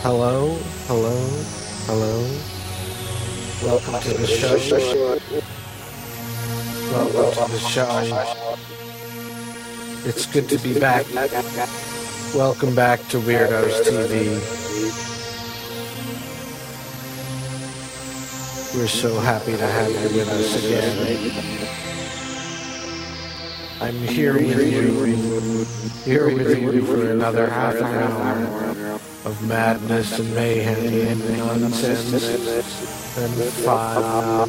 Hello, hello, hello. Welcome to the show. Welcome to the show. It's good to be back. Welcome back to Weirdos TV. We're so happy to have you with us again. I'm here with you for another half an hour of madness and mayhem and nonsense and fun.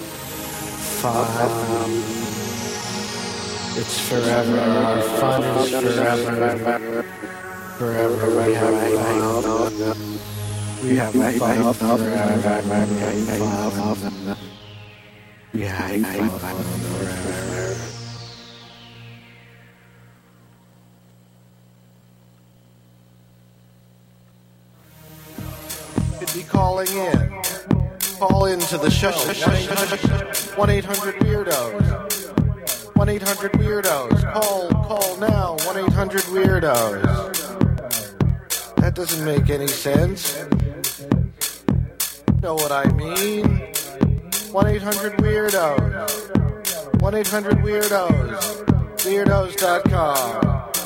It's forever. Our fun is forever. Forever we have fun. We have fun forever. We have fun forever. Be calling in. Call into the show. 1-800-WEIRDOS. 1-800-WEIRDOS. Call now. 1-800-WEIRDOS. That doesn't make any sense. Know what I mean? 1-800-WEIRDOS. 1-800-WEIRDOS. Weirdos.com.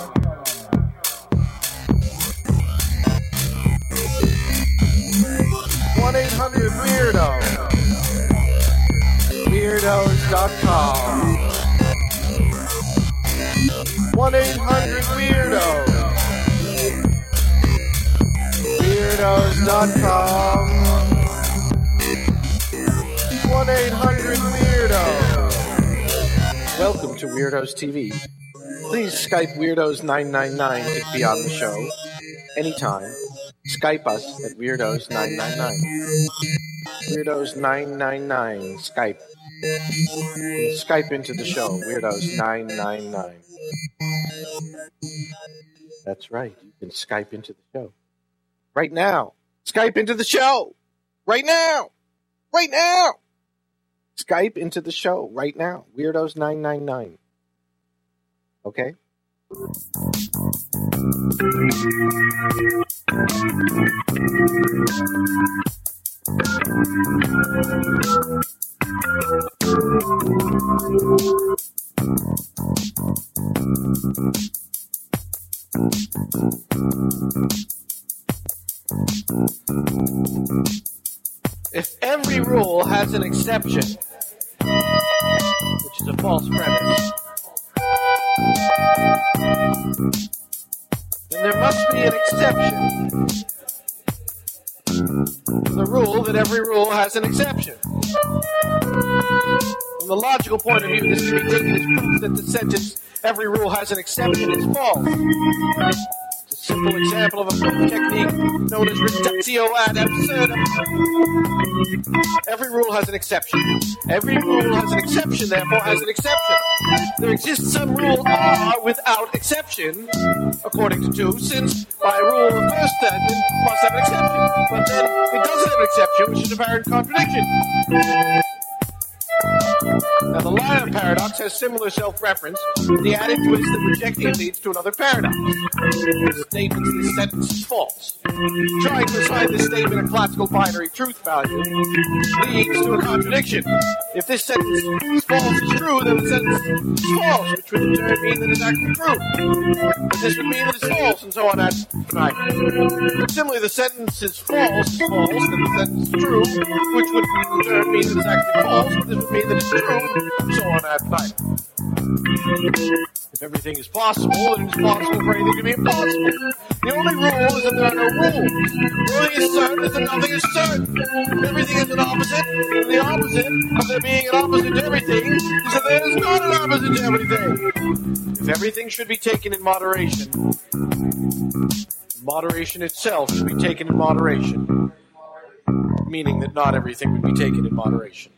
1-800-WEIRDOS. Weirdos.com. 1-800-WEIRDOS. Weirdos.com. 1-800-WEIRDOS. Welcome to Weirdos TV. Please Skype Weirdos999 to be on the show anytime. Skype us at Weirdos999. Weirdos999. Skype. Skype into the show. Weirdos999. That's right. You can Skype into the show. Right now. Skype into the show. Right now. Right now. Skype into the show. Right now. Weirdos999. Okay? If every rule has an exception, which is a false premise, then there must be an exception to the rule that every rule has an exception. From the logical point of view, this can be taken as proof that the sentence, every rule has an exception, is false. It's a simple example of a proof technique known as reductio ad absurdum. Every rule has an exception. Every rule has an exception, therefore has an exception. There exists some rules are without exception, according to 2, since by rule the first sentence must have an exception. But then it doesn't have an exception, which is apparent contradiction. Now, the liar paradox has similar self-reference, with the added twist that rejecting it leads to another paradox. The statement in this sentence is false. Trying to assign this statement a classical binary truth value leads to a contradiction. If this sentence is false is true, then the sentence is false, which would in turn mean that it's actually true. But this would mean that it's false, and so on ad infinitum. Similarly, the sentence is false, then the sentence is true, which would in turn mean that it's actually false, but this would mean that it's true, and so on ad infinitum. If everything is possible, then it's possible for anything to be impossible. The only rule is that there are no rules. The only thing is certain is that nothing is certain. If everything is an opposite, then the opposite of there being an opposite to everything is that there is not an opposite to everything. If everything should be taken in moderation, moderation itself should be taken in moderation, meaning that not everything would be taken in moderation.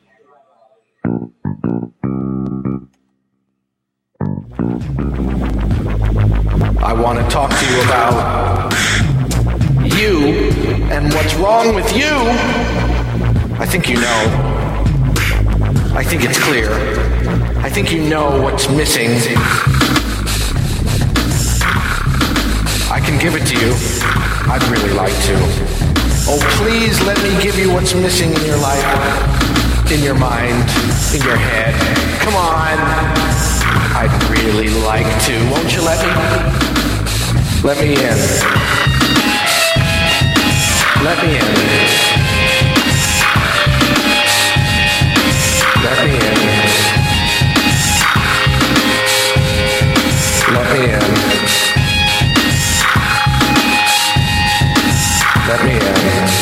I want to talk to you about you and what's wrong with you. I think you know. I think it's clear. I think you know what's missing. I can give it to you. I'd really like to. Oh, please let me give you what's missing in your life, in your mind, in your head. Come on. I'd really like to. Won't you let me? Let me in. Let me in. Let me in. Let me in. Let me in.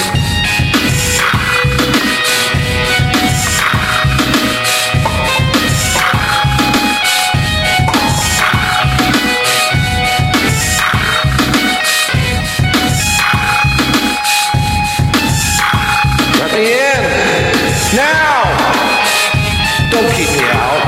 Let me in. Now! Don't keep me out.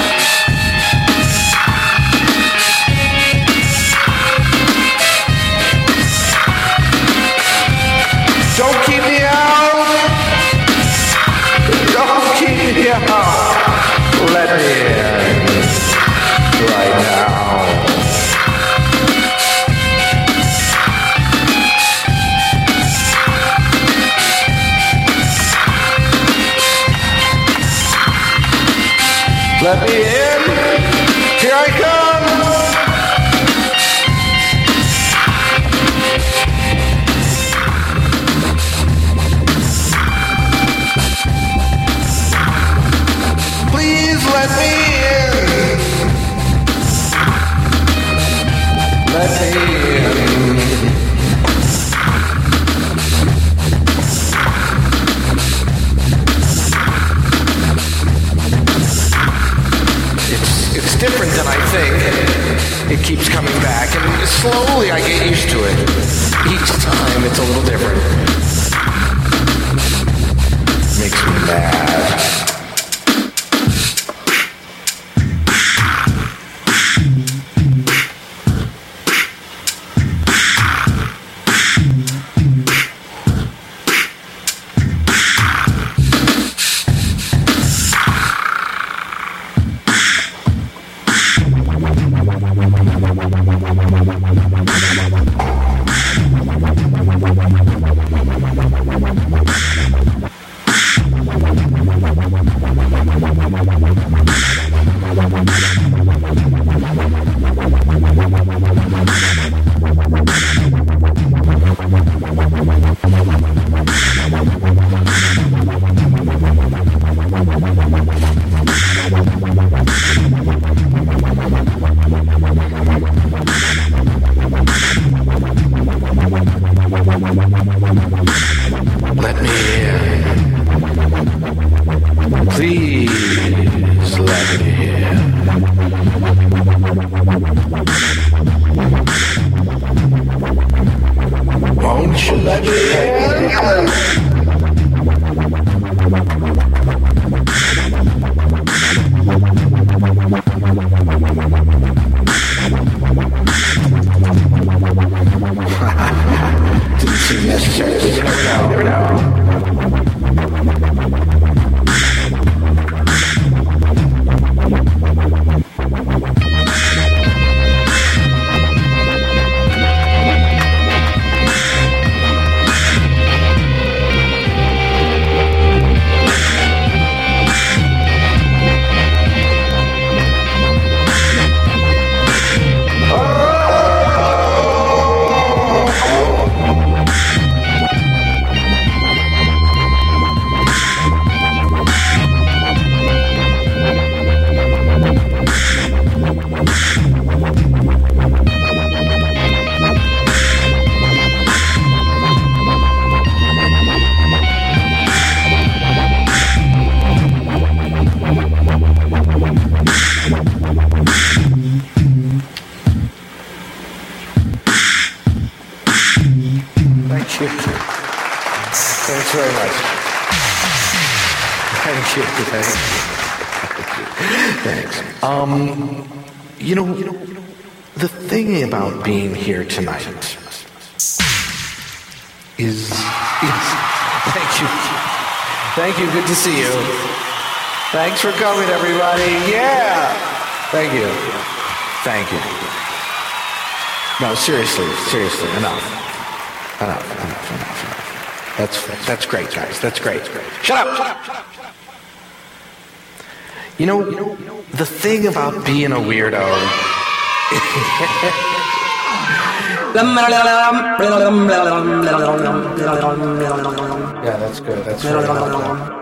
Don't keep me out. Don't keep me out. Let me in right now. Let me in. Here I come. Please let me in. Let me in. It's different than I think. It keeps coming back, and slowly I get used to it. Each time it's a little different. Makes me mad. Let me in. Please let me in. Won't you let me in? Didn't seem necessary, but you never know. Thank you. Thanks very much. Thank you. Thanks. You know, the thing about being here tonight is thank you. Thank you. Good to see you. Thanks for coming, everybody. Yeah. Thank you. Thank you. No, seriously, enough. Enough. That's great, guys. That's great. Shut up. You know, the thing about being a weirdo... Yeah, that's good. That's really good.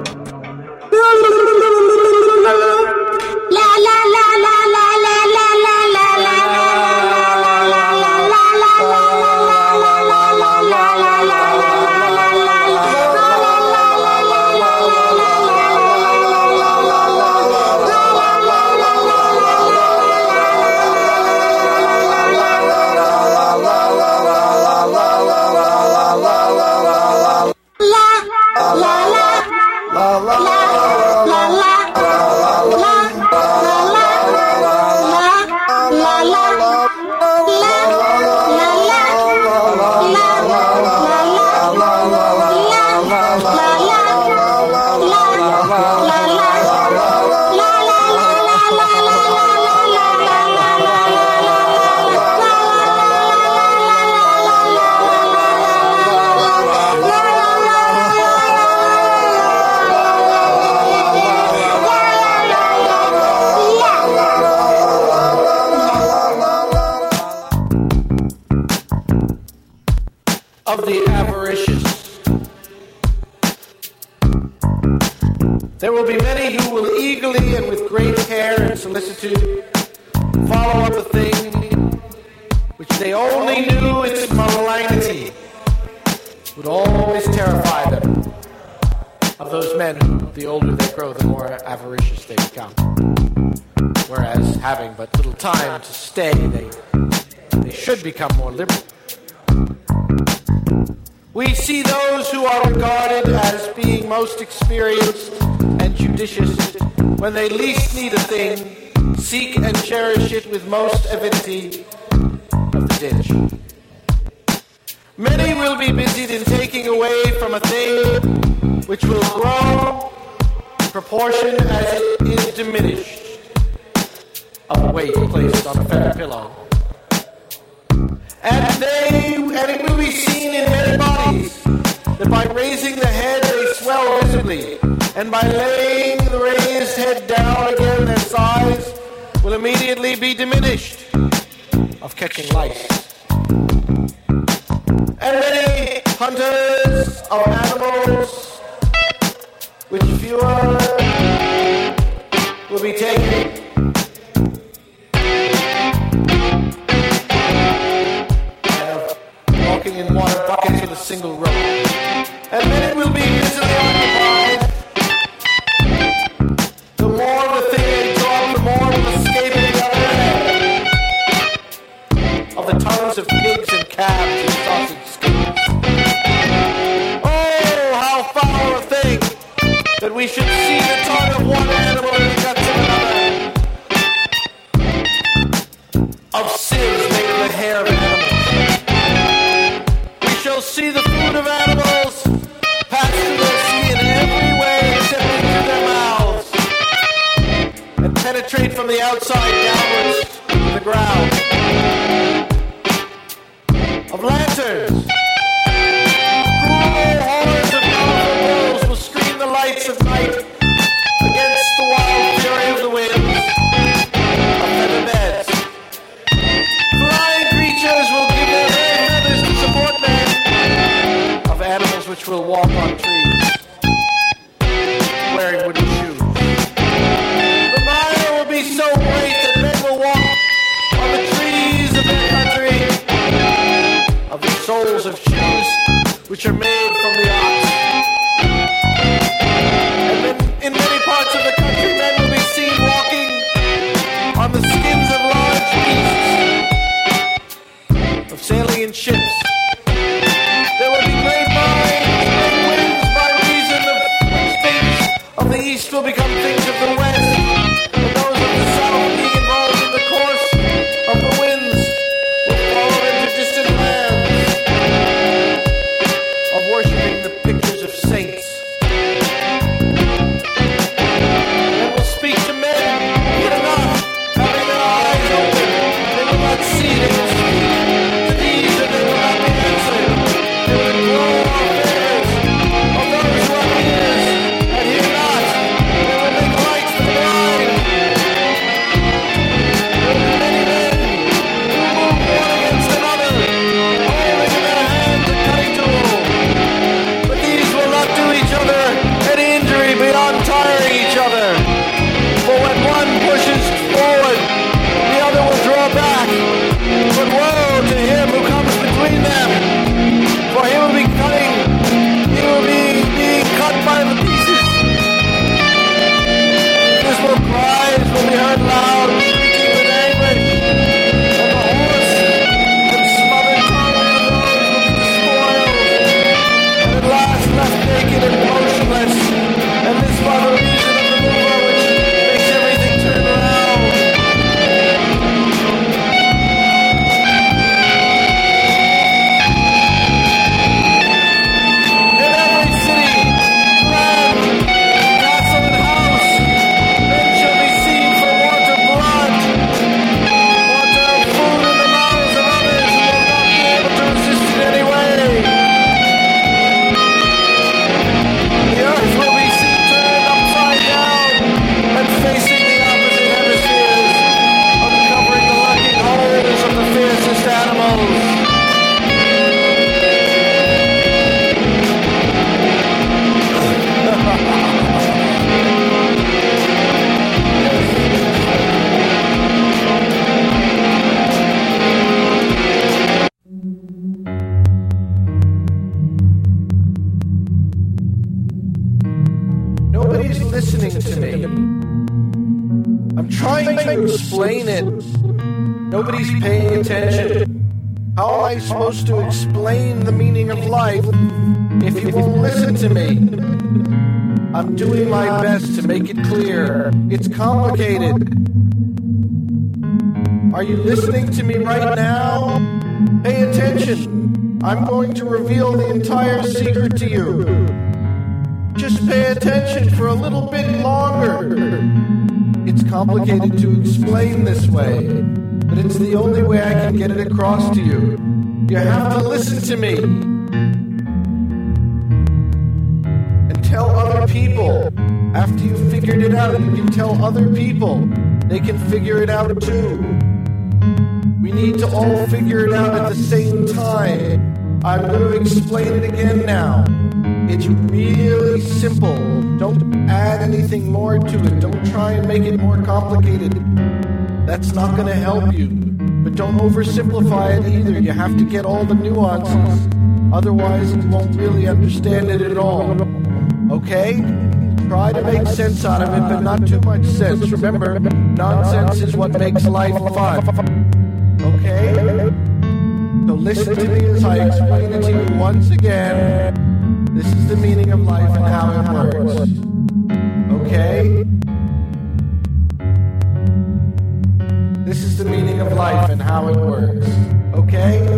Of the avaricious. There will be many who will eagerly and with great care and solicitude follow up a thing which they only knew its malignity would always terrify them. Of those men who, the older they grow, the more avaricious they become. Whereas, having but little time to stay, they should become more liberal. We see those who are regarded as being most experienced and judicious when they least need a thing, seek and cherish it with most avidity of the ditch. Many will be busied in taking away from a thing which will grow in proportion as it is diminished of a weight placed on a feather pillow. And it will be seen in many bodies that by raising the head they swell visibly, and by laying the raised head down again their size will immediately be diminished of catching lice. And many hunters of animals, which fewer will be taken in water buckets with a single rope. And then it will be easily occupied. The more of the thing they drop, the more will escape in the other end of the tongues of pigs and calves and sausage skins. Oh, how foul a thing that we should see the tongue of one animal in the guts of another. Of sins made of the hair of animals. Shall see the food of animals pass through their skin every way except into their mouths and penetrate from the outside downwards to the ground. Of lanterns, cruel hordes of powerful bulls will screen the lights of night against the wild fury of the winds. Of feather beds, flying creatures will give their very feathers to support men. Of animals which will walk on trees, wearing wooden shoes. The mire will be so great that men will walk on the trees of their country, of the soles of shoes which are made from the ox. And then in many parts of the country, men will be seen walking on the skins of large beasts, of sailing in ships. There will be great minds, great winds, by reason of which things of the east will become things of the west, and those of the south being involved in the course of the winds will follow into distant lands, of worshipping the pictures of saints. And will speak to men, yet enough, having their eyes open. They will not see, they will speak to these, and they will not explain it. Nobody's paying attention. How am I supposed to explain the meaning of life if you won't listen to me? I'm doing my best to make it clear. It's complicated. Are you listening to me right now? Pay attention. I'm going to reveal the entire secret to you. Just pay attention for a little bit longer. It's complicated to explain this way, but it's the only way I can get it across to you. You have to listen to me. And tell other people. After you've figured it out, you can tell other people. They can figure it out too. We need to all figure it out at the same time. I'm going to explain it again now. It's really simple. Don't add anything more to it. Don't try and make it more complicated. That's not going to help you. But don't oversimplify it either. You have to get all the nuances. Otherwise, you won't really understand it at all. Okay? Try to make sense out of it, but not too much sense. Remember, nonsense is what makes life fun. Okay? So listen to me as I explain it to you once again. This is the meaning of life and how it works. Okay? This is the meaning of life and how it works. Okay?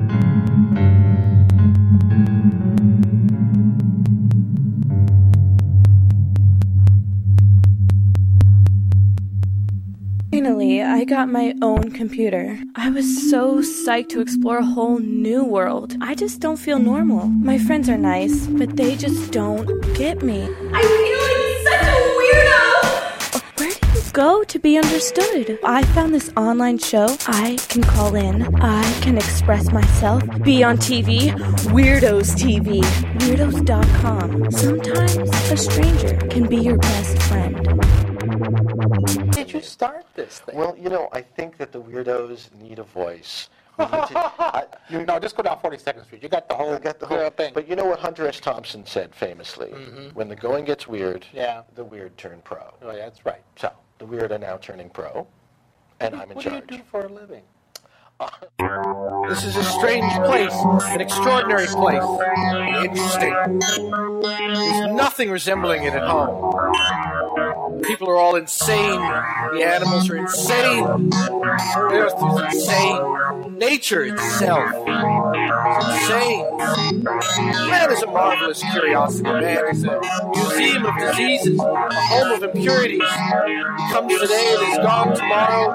Finally, I got my own computer. I was so psyched to explore a whole new world. I just don't feel normal. My friends are nice, but they just don't get me. I feel like such a weirdo! Where do you go to be understood? I found this online show. I can call in. I can express myself. Be on TV. Weirdos TV. Weirdos.com. Sometimes a stranger can be your best friend. Did you start this thing? Well, I think that the weirdos need a voice. We need to, just go down 42nd Street. You got the whole, thing. But you know what Hunter S. Thompson said famously? Mm-hmm. When the going gets weird, the weird turn pro. Oh, yeah, that's right. So, the weird are now turning pro, and I'm in charge. What do you do for a living? This is a strange place, an extraordinary place, interesting. There's nothing resembling it at home. People are all insane. The animals are insane. The earth is insane. Nature itself is insane. Man is a marvelous curiosity. Man is a museum of diseases, a home of impurities. He comes today and is gone tomorrow.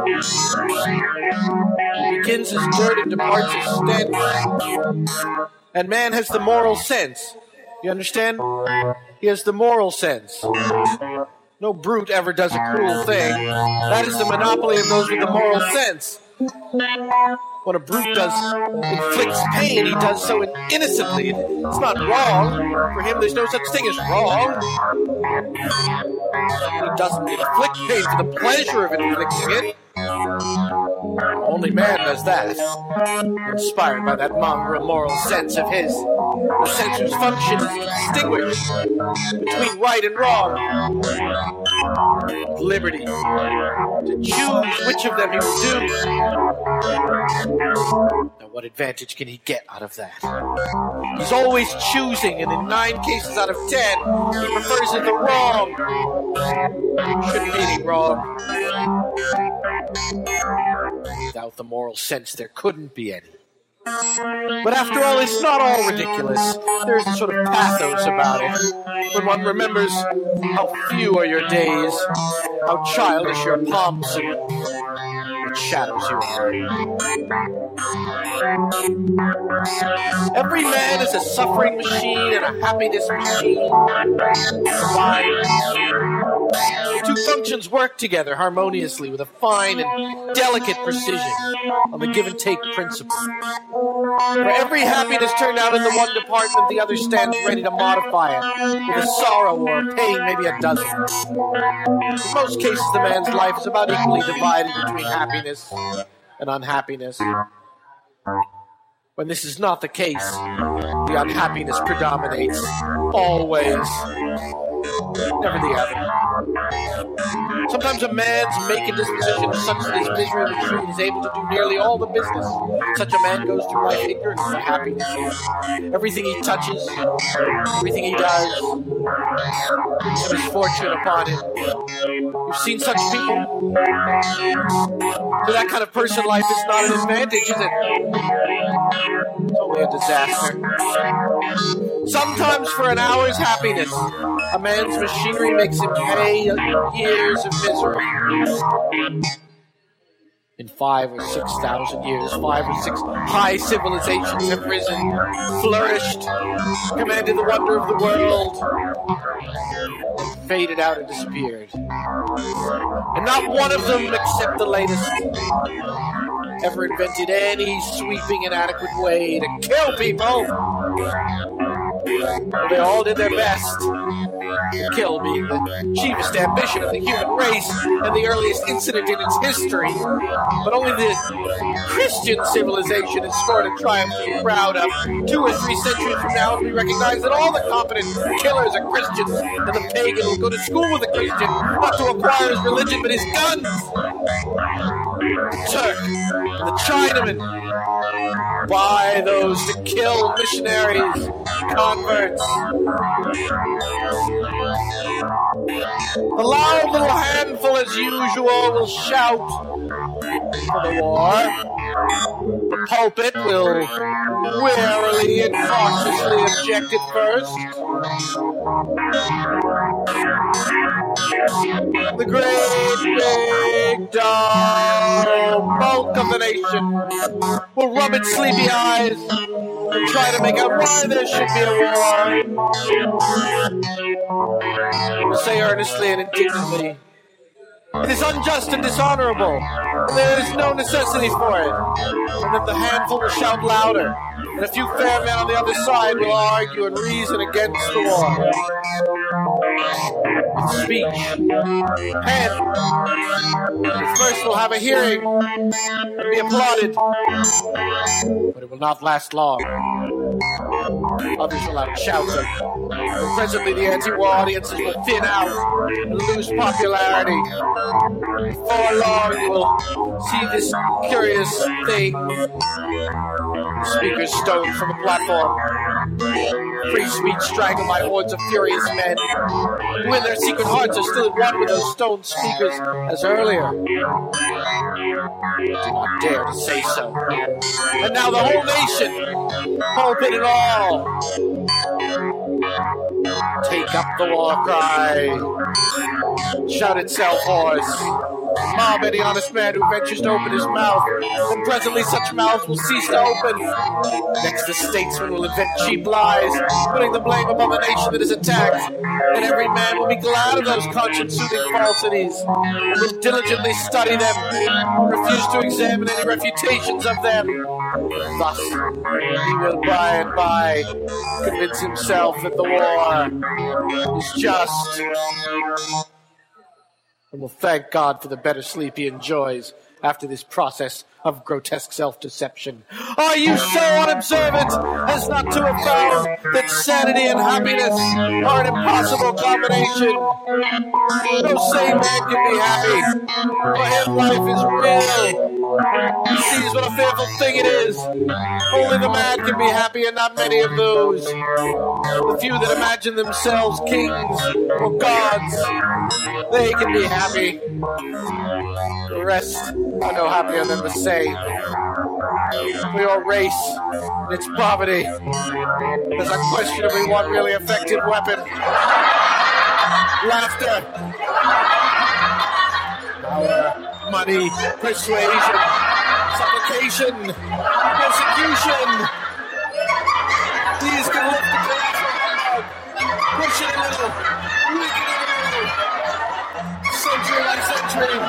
He begins as dirt and departs as stench. And man has the moral sense. You understand? He has the moral sense. No brute ever does a cruel thing. That is the monopoly of those with the moral sense. When a brute inflicts pain, he does so innocently. It's not wrong. For him, there's no such thing as wrong. He doesn't inflict pain for the pleasure of inflicting it. Only man does that. Inspired by that mongrel moral sense of his. A sense whose function is to distinguish between right and wrong. Liberty. To choose which of them he will do. Now what advantage can he get out of that? He's always choosing, and in 9 cases out of 10, he prefers it the wrong. Shouldn't be any wrong. Without the moral sense, there couldn't be any. But after all, it's not all ridiculous. There is a sort of pathos about it. When one remembers how few are your days, how childish your pomps, and what shadows you are. Every man is a suffering machine and a happiness machine. Combined. Two functions work together harmoniously with a fine and delicate precision on the give-and-take principle. For every happiness turned out in the one department, the other stands ready to modify it with a sorrow or a pain, maybe a dozen. In most cases, the man's life is about equally divided between happiness and unhappiness. When this is not the case, the unhappiness predominates, always. never the other. Sometimes a man's make and disposition is such that his misery machine is able to do nearly all the business. Such a man goes through life ignorant of happiness. Everything he touches, everything he does, brings a misfortune upon him. You've seen such people. To that kind of person, life is not an advantage, is it? It's only a disaster. Sometimes for an hour's happiness, a man's machinery makes him pay years of misery. In 5,000 or 6,000 years, 5 or 6 high civilizations have risen, flourished, commanded the wonder of the world, and faded out and disappeared. And not one of them, except the latest, ever invented any sweeping and adequate way to kill people. They all did their best. To kill being the chiefest ambition of the human race and the earliest incident in its history. But only the Christian civilization is scored a triumph to be proud of. 2 or 3 centuries from now, it will be recognized that all the competent killers are Christians, and the pagan will go to school with a Christian, not to acquire his religion, but his guns. The Turk and the Chinaman buy those to kill missionaries, converts. The loud little handful, as usual, will shout for the war. The pulpit will warily and cautiously object at first. The great big dumb bulk of the nation will rub its sleepy eyes and try to make out why there should be a war. It will say earnestly and indignantly, it is unjust and dishonorable, and there is no necessity for it. And then the handful will shout louder, and a few fair men on the other side will argue and reason against the war. Speech, pen, the first will have a hearing and be applauded, but it will not last long. Others will outshout them, and presently the anti-war audiences will thin out and lose popularity. Before long you will see this curious thing. The speakers stoned from the platform. Free speech strangled by hordes of furious men, who in their secret hearts are still at one with those stoned speakers as earlier. Do not dare to say so. And now the whole nation, pulpit and all, take up the war cry, shout itself hoarse, mob any honest man who ventures to open his mouth, and presently such mouths will cease to open. Next the statesman will invent cheap lies, putting the blame upon the nation that is attacked, and every man will be glad of those conscience-soothing falsities, and will diligently study them, and refuse to examine any refutations of them. Thus, he will by and by convince himself that the war is just, and will thank God for the better sleep he enjoys after this process of grotesque self-deception. Are you so unobservant as not to have found that sanity and happiness are an impossible combination? No sane man can be happy. For him, life is real. He sees what a fearful thing it is. Only the mad can be happy, and not many of those. The few that imagine themselves kings or gods, they can be happy. The rest are no happier than the same. For your race and its poverty is unquestionably one really effective weapon. Laughter, power, money, persuasion, supplication, persecution. These can lift the glass up, push it a little, weaken it a little, century by century.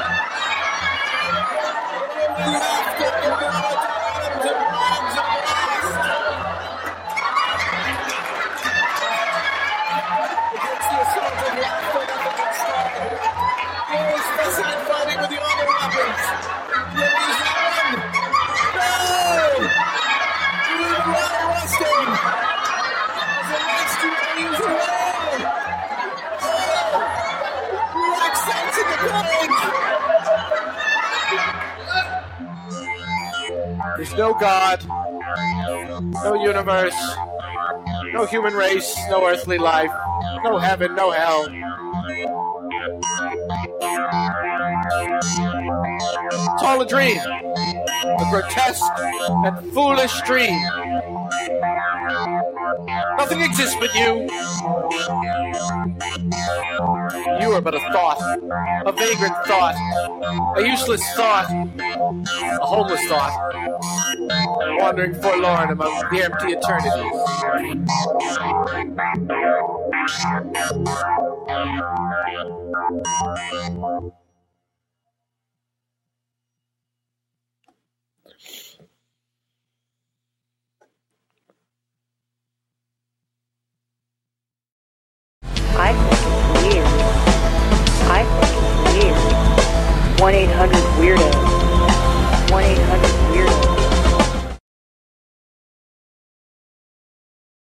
Laughter can bring out arms and bombs and blast. Against the assault of laughter, nothing can stand. War is fussing and fighting with the other weapons. Yet it is not one. No! You leave a lot rusting. As it likes to use war. Oh! No God, no universe, no human race, no earthly life, no heaven, no hell. It's all a dream, a grotesque and foolish dream. Nothing exists but you. You are but a thought, a vagrant thought, a useless thought, a homeless thought, wandering forlorn among the empty eternities.